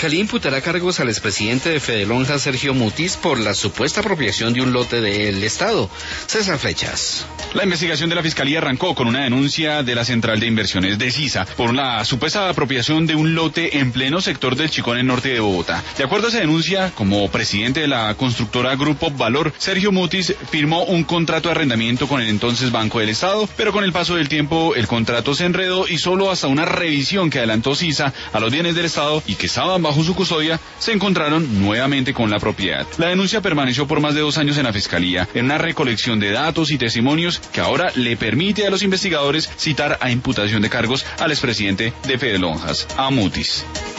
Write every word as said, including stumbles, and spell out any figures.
Fiscalía imputará cargos al expresidente de Fedelonja, Sergio Mutis, por la supuesta apropiación de un lote del Estado. César Flechas. La investigación de la Fiscalía arrancó con una denuncia de la Central de Inversiones de Sisa por la supuesta apropiación de un lote en pleno sector del Chicón, en norte de Bogotá. De acuerdo a esa denuncia, como presidente de la constructora Grupo Valor, Sergio Mutis firmó un contrato de arrendamiento con el entonces Banco del Estado, pero con el paso del tiempo el contrato se enredó y solo hasta una revisión que adelantó Sisa a los bienes del Estado y que estaban bajo su custodia, se encontraron nuevamente con la propiedad. La denuncia permaneció por más de dos años en la Fiscalía, en una recolección de datos y testimonios que ahora le permite a los investigadores citar a imputación de cargos al expresidente de Fedelonjas, a Mutis.